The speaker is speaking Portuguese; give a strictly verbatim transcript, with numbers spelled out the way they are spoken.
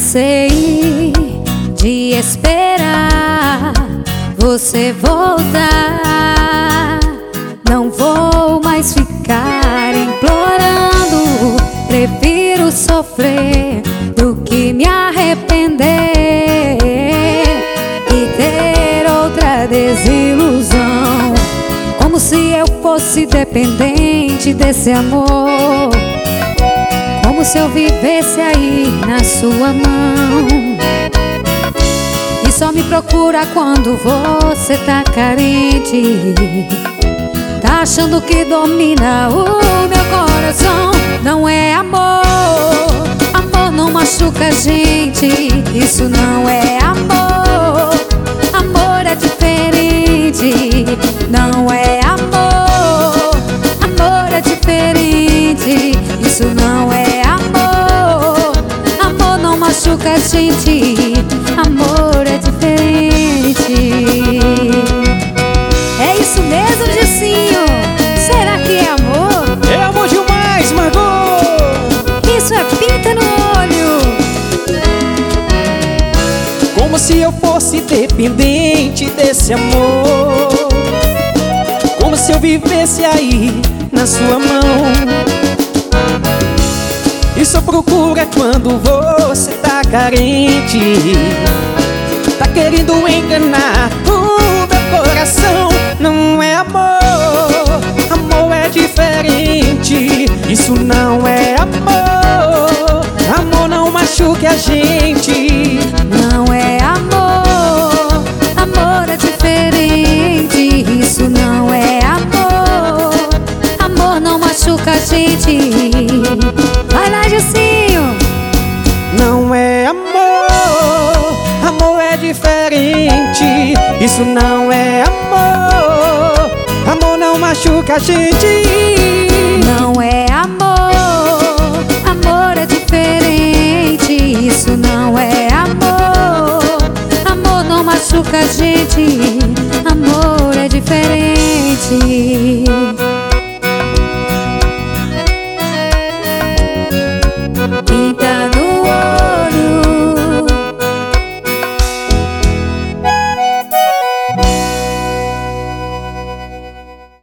cansei de esperar você voltar. Não vou mais ficar implorando. Prefiro sofrer do que me arrepender e ter outra desilusão. Como se eu fosse dependente desse amor, como se eu vivesse aí na sua mão. E só me procura quando você tá carente, tá achando que domina o meu coração. Não é amor, amor não machuca a gente. Isso não é amor, amor é diferente. Não é amor, amor é diferente. Isso não é amor, amor não machuca a gente. Amor é diferente. É isso mesmo, Gissinho? Será que é amor? É amor demais, Margot! Isso é pinta no olho. Como se eu fosse dependente desse amor, como se eu vivesse aí na sua mão. E só procura quando você tá carente, tá querendo enganar o meu coração. Não é amor, amor é diferente. Isso não é amor, amor não machuca a gente. Não é amor, amor é diferente. Isso não é amor, amor não machuca a gente. Vai lá, Gissinho. Não é amor, amor é diferente. Isso não é amor, amor não machuca a gente. Não é amor, amor é diferente. Isso não é amor, amor não machuca a gente.